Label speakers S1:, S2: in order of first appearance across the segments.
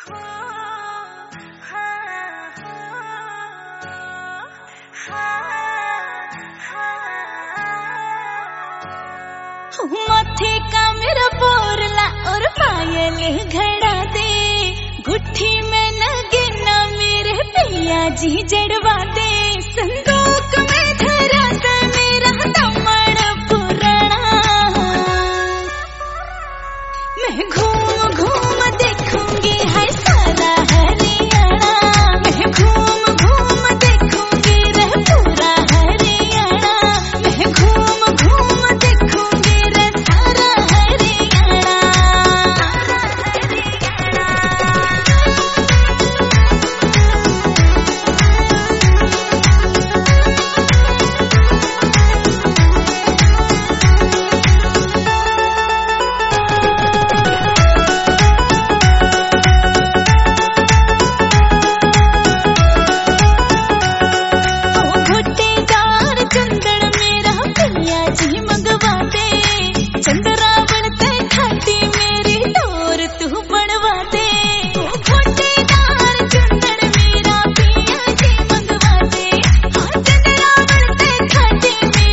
S1: माथे का मेरा बोरला और पायल घड़ा दे, गुट्ठी में नगीना मेरे पिया जी जड़वा दे। संदूक में धरा दे मेरा दमड़ पुराना, मैं घूम घूम देखूंगी हाय सारा हरियाणा। मैं घूम घूम देखूंगी रे पूरा हरियाणा। मैं घूम घूम देखूंगी रे सारा हरियाणा।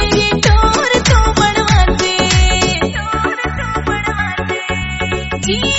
S1: जी